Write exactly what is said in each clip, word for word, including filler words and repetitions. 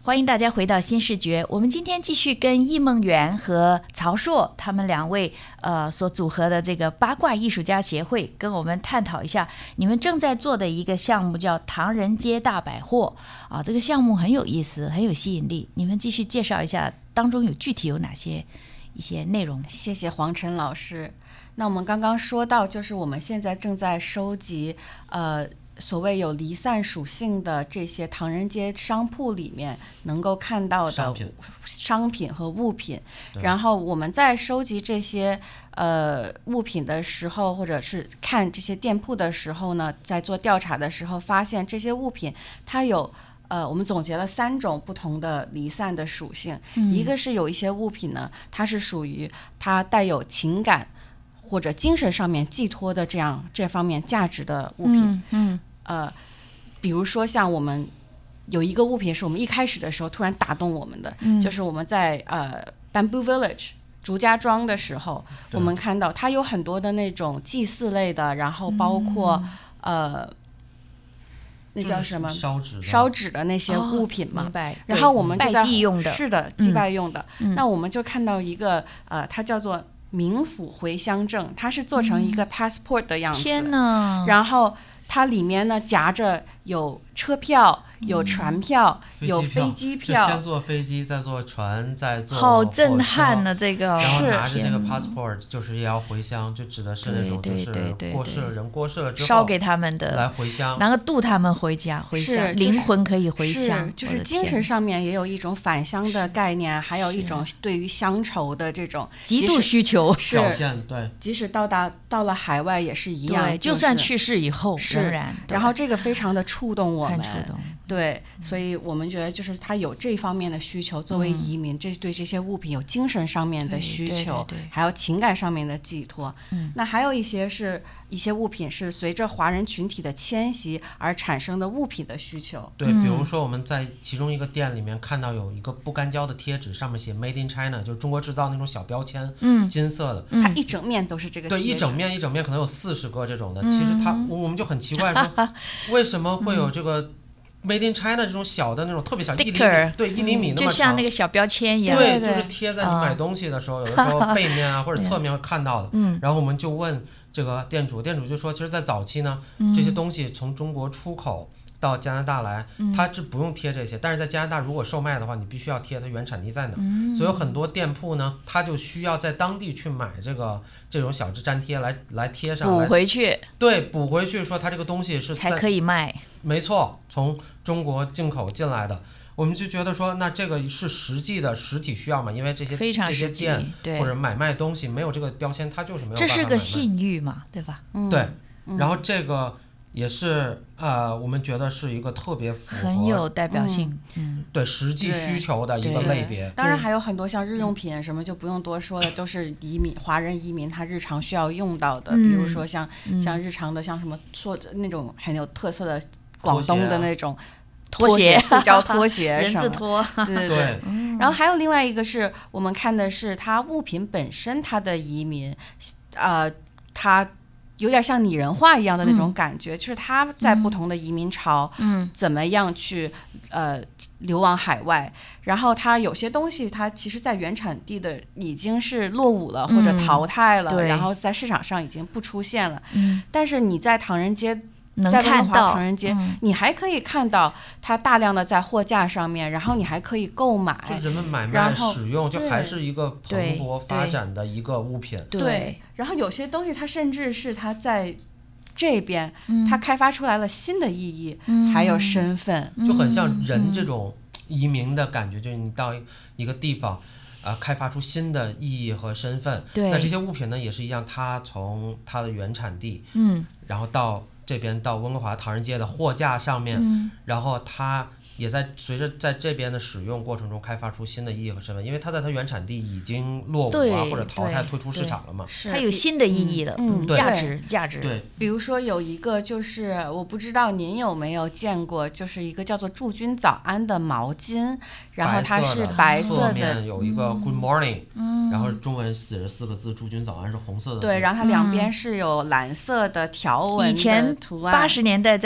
欢迎大家回到新视觉。我们今天继续跟易梦圆和曹硕他们两位呃所组合的这个八卦艺术家协会，跟我们探讨一下你们正在做的一个项目，叫唐人街大百货啊。这个项目很有意思，很有吸引力。你们继续介绍一下，当中有具体有哪些一些内容？ 谢谢黄晨老师。那我们刚刚说到，就是我们现在正在收集呃。所谓有离散属性的这些唐人街商铺里面能够看到的商品商品和物品，然后我们在收集这些呃物品的时候，或者是看这些店铺的时候呢，在做调查的时候发现这些物品它有呃，我们总结了三种不同的离散的属性、嗯、一个是有一些物品呢，它是属于它带有情感或者精神上面寄托的这样这方面价值的物品， 嗯，嗯呃，比如说像我们有一个物品是我们一开始的时候突然打动我们的，嗯、就是我们在呃 Bamboo Village 竹家庄的时候，我们看到它有很多的那种祭祀类的，然后包括、嗯、呃。那叫什么？ 烧纸烧纸的那些物品嘛。 哦、 然后我们就在拜祭用的， 是的，祭拜用的。 嗯、 那我们就看到一个呃，它叫做冥府回乡证，它是做成一个 passport 的样子。 天哪！ 然后它里面呢夹着有车票、有船票、 嗯、 有飞机票， 先坐飞机，再坐船，再坐好震撼呢、啊！这个， 然后拿着这个 passport 就是也要回乡，就指的是那种就是过世了人过世了之后烧给他们的来回乡， 然后渡他们回家回乡，灵魂可以回乡， 就是精神上面也有一种返乡的概念，还有一种对于乡愁的这种极度需求表现。对， 即使到达到了海外也是一样， 对，就算去世以后仍然。 然后这个非常的触动我们， 触动。 对，所以我们觉得就是他有这方面的需求，作为移民，嗯、这对这些物品有精神上面的需求， 对对对， 还有情感上面的寄托。嗯，那还有一些是一些物品是随着华人群体的迁徙而产生的物品的需求。 对，比如说我们在其中一个店里面看到有一个不干胶的贴纸，上面写 Made in China， 就是中国制造那种小标签，嗯，金色的， 它一整面都是这个贴纸， 对，一整面一整面可能有四十个这种的。嗯、其实它我们就很奇怪说，为什么会有这个？Made in China 这种小的那种特别小一厘米，对一厘米那么长， 就像那个小标签一样， 对，就是贴在你买东西的时候，有的时候背面啊或者侧面会看到的。嗯，然后我们就问这个店主，店主就说，其实，在早期呢，这些东西从中国出口到加拿大来，它是不用贴这些，但是在加拿大如果售卖的话，你必须要贴它原产地在哪。嗯，所以有很多店铺呢，它就需要在当地去买这个这种小支粘贴来来贴上， 补回去。 对，补回去，说它这个东西是才可以卖。 没错，从中国进口进来的。我们就觉得说，那这个是实际的实体需要嘛？因为这些非常这些店或者买卖东西没有这个标签，它就是没有办法买卖。 这是个信誉嘛，对吧？ 嗯、对、嗯，然后这个也是呃，我们觉得是一个特别符合很有代表性，嗯， 对实际需求的一个类别。 当然还有很多像日用品什么就不用多说了，都是移民华人移民他日常需要用到的，嗯、比如说像、嗯、像日常的像什么做那种很有特色的广东的那种。 拖鞋， 塑胶拖鞋， 人字拖， 对对对。然后还有另外一个是我们看的是它物品本身它的移民，呃，它有点像拟人化一样的那种感觉，嗯、就是它在不同的移民潮，嗯，怎么样去呃流亡海外，然后它有些东西它其实在原产地的已经是落伍了、嗯、或者淘汰了，然后在市场上已经不出现了，嗯，但是你在唐人街。在温哥华唐人街、嗯，你还可以看到它大量的在货架上面，然后你还可以购买， 就人们买卖使用，就还是一个蓬勃发展的一个物品。 对，对对然后有些东西它甚至是它在这边、嗯、它开发出来了新的意义，嗯、还有身份， 就很像人这种移民的感觉，嗯、就是你到一个地方。呃，开发出新的意义和身份。 对， 那这些物品呢，也是一样，它从它的原产地， 嗯， 然后到这边到温哥华唐人街的货架上面，嗯、然后它也在随着在这边的使用过程中开发出新的意义和身份，因为它在它原产地已经落伍啊或者淘汰退出市场了嘛， 它有新的意义了，嗯，嗯价值价值。 对， 比如说有一个就是我不知道您有没有见过，就是一个叫做驻军早安的毛巾，然后它是白色的，侧面有一个 Good Morning，嗯，然后中文写着四个字，驻军早安是红色的字， 对，然后它两边是有蓝色的条纹的图案。 以前八十年代在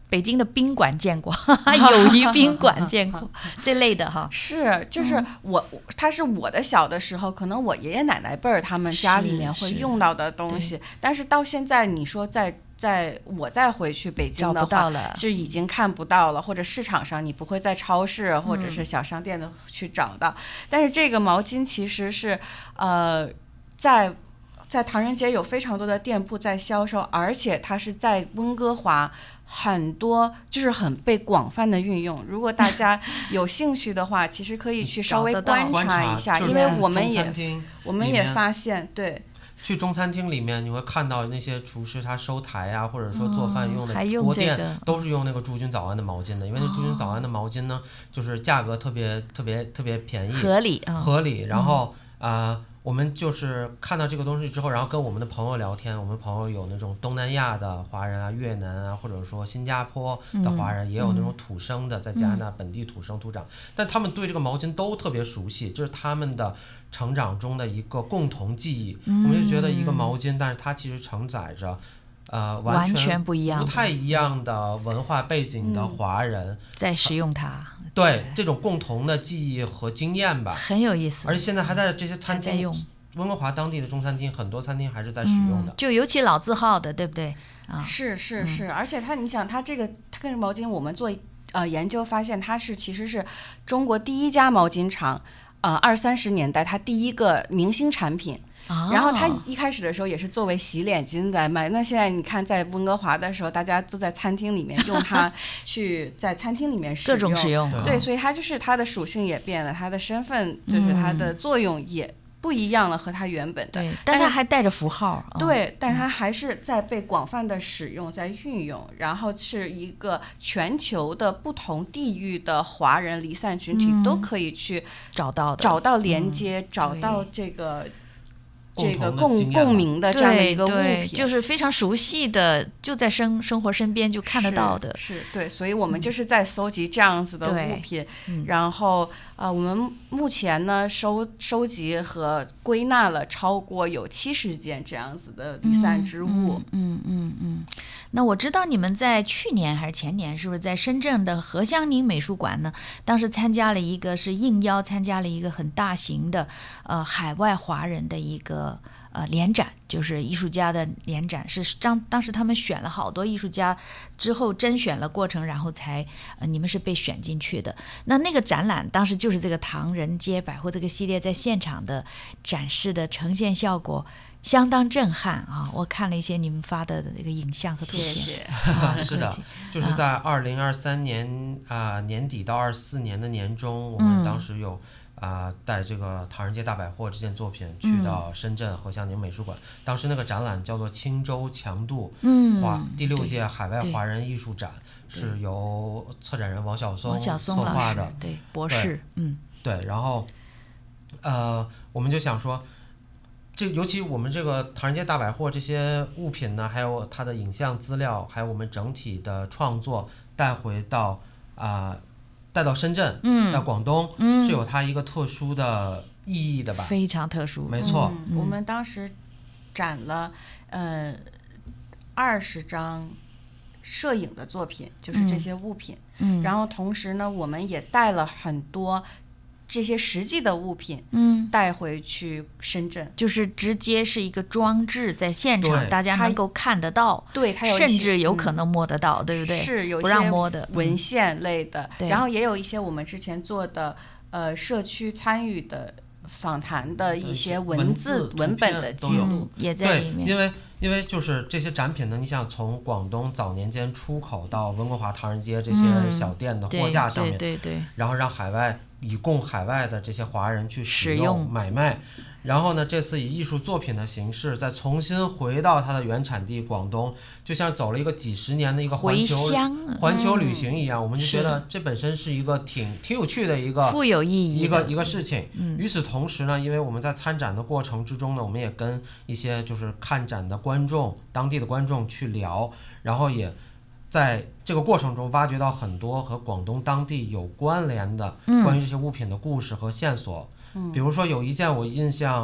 北京的宾馆见过，友谊宾馆见过这类的哈。 是，就是我，嗯、它是我的小的时候，可能我爷爷奶奶辈儿他们家里面会用到的东西，但是到现在你说在。在我再回去北京的话，是已经看不到了，或者市场上你不会在超市或者是小商店的去找到。嗯、但是这个毛巾其实是，呃，在在唐人街有非常多的店铺在销售，而且它是在温哥华很多就是很被广泛的运用。如果大家有兴趣的话，其实可以去稍微观察一下，因为我们也我们也发现，对。 去中餐厅里面你会看到那些厨师他收台啊，或者说做饭用的锅垫、嗯、都是用那个驻军早安的毛巾的，因为那驻军早安的毛巾呢、哦、就是价格特别特别特别便宜， 合理、哦、 合理，然后啊、嗯呃、我们就是看到这个东西之后，然后跟我们的朋友聊天，我们朋友有那种东南亚的华人啊，越南啊，或者说新加坡的华人、嗯、也有那种土生的在加拿大本地土生土长、嗯、但他们对这个毛巾都特别熟悉，这是他们的成长中的一个共同记忆、嗯、我们就觉得一个毛巾，但是它其实承载着呃完全不一样不太一样的文化背景的华人、嗯、 在使用它， 对, 对这种共同的记忆和经验吧， 很有意思。 而且现在还在这些餐厅用，温哥华当地的中餐厅很多餐厅还是在使用的、嗯、 就尤其老字号的，对不对啊？ 是是是、嗯、而且它你想它这个它跟毛巾我们做呃研究发现，它是其实是中国第一家毛巾厂，呃，二三十年代它第一个明星产品、哦、然后它一开始的时候也是作为洗脸巾来卖，那现在你看在温哥华的时候，大家都在餐厅里面用它去在餐厅里面使用各种使用， 对, 对，所以它就是它的属性也变了，它的身份就是它的作用也不一样了，和它原本的， 对，但它还带着符号， 对、哦、但它还是在被广泛的使用，在运用，然后是一个全球的不同地域的华人离散群体、嗯、都可以去找到的， 找到连接、嗯、找到这个这个共共鸣的这样的一个物品， 就是非常熟悉的，就在生生活身边就看得到的， 是, 是对，所以我们就是在搜集这样子的物品、嗯、然后呃，我们目前呢收收集和归纳了超过有七十件这样子的离散之物。 嗯嗯 嗯, 嗯, 嗯，那我知道你们在去年还是前年，是不是在深圳的何香凝美术馆呢？当时参加了一个是应邀参加了一个很大型的呃海外华人的一个。呃，联展就是艺术家的联展，是当当时他们选了好多艺术家，之后甄选了过程，然后才呃你们是被选进去的。那那个展览当时就是这个唐人街百货这个系列在现场的展示的呈现效果相当震撼啊！我看了一些你们发的这个影像和图片， 谢谢。 啊、 是的，就是在二零二三年啊、呃、年底到二四年的年中，我们当时有。嗯啊、呃，带这个唐人街大百货这件作品去到深圳何香凝美术馆、嗯、当时那个展览叫做青州强度华、嗯、第六届海外华人艺术展，是由策展人王晓松策划的， 对，博士，嗯， 对，然后呃，我们就想说这尤其我们这个唐人街大百货这些物品呢，还有它的影像资料，还有我们整体的创作带回到啊、呃带到深圳，嗯，到广东，嗯，是有它一个特殊的意义的吧？ 非常特殊， 没错。 嗯嗯、我们当时展了呃二十张摄影的作品，就是这些物品，嗯，然后同时呢，我们也带了很多这些实际的物品，嗯，带回去深圳， 就是直接是一个装置，在现场大家能够看得到， 对，它有甚至有可能摸得到，嗯、对不对？ 是有不让摸的文献类的，嗯、然后也有一些我们之前做的呃社区参与的访谈的一些文字文本的记录也在里面， 对，因为因为就是这些展品呢，你想从广东早年间出口到温哥华唐人街这些小店的货架上面， 嗯、对, 对, 对, 对，然后让海外以供海外的这些华人去使用买卖，然后呢，这次以艺术作品的形式再重新回到它的原产地广东，就像走了一个几十年的一个环球环球旅行一样，嗯、我们就觉得这本身是一个挺挺有趣的一个富有意义一个一个事情。嗯、与此同时呢，因为我们在参展的过程之中呢，我们也跟一些就是看展的观众、当地的观众去聊，然后也在这个过程中挖掘到很多和广东当地有关联的关于这些物品的故事和线索。嗯、比如说有一件我印象啊、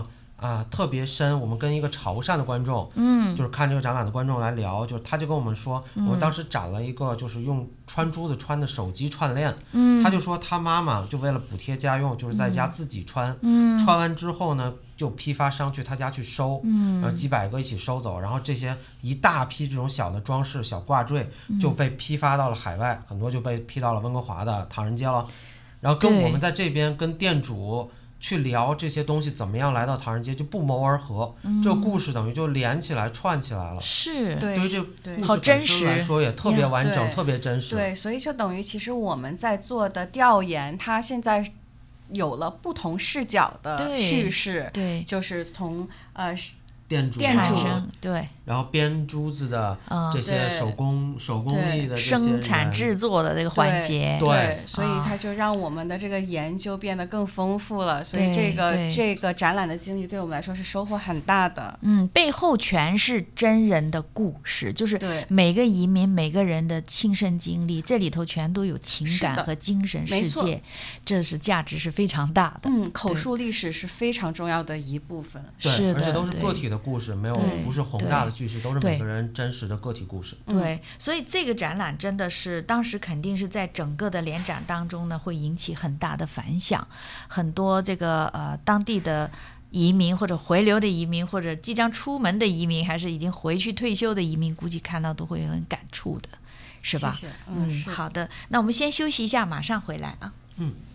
啊特别深。我们跟一个潮汕的观众， 嗯， 就是看这个展览的观众来聊，就是他就跟我们说，我们当时展了一个就是用穿珠子穿的手机串链，嗯，他就说他妈妈就为了补贴家用，就是在家自己穿，嗯，穿完之后呢，就批发商去他家去收，嗯，然后几百个一起收走，然后这些一大批这种小的装饰小挂坠就被批发到了海外，很多就被批到了温哥华的唐人街了。然后跟我们在这边跟店主去聊这些东西怎么样来到唐人街，就不谋而合，嗯，这个故事等于就连起来串起来了。 是， 对， 对于这故事本身来说也特别完整，特别真实。 对，所以就等于其实我们在做的调研，它现在有了不同视角的叙事， 对， 就是从呃店主店主对， 然后编珠子的这些手工、嗯、手工艺的这些生产制作的这个环节， 对，对，所以它就让我们的这个研究变得更丰富了。所以这个这个展览的经历对我们来说是收获很大的。 嗯，背后全是真人的故事，就是每个移民每个人的亲身经历，这里头全都有情感和精神世界，这是价值是非常大的。 嗯，口述历史是非常重要的一部分。 对， 是的， 而且都是个体的故事，没有不是宏大的叙事，都是每个人真实的个体故事。 对，所以这个展览真的是当时肯定是在整个的联展当中呢，会引起很大的反响，很多这个呃当地的移民或者回流的移民，或者即将出门的移民，还是已经回去退休的移民，估计看到都会很感触的，是吧？ 谢谢。嗯， 好的，那我们先休息一下，马上回来啊。 嗯。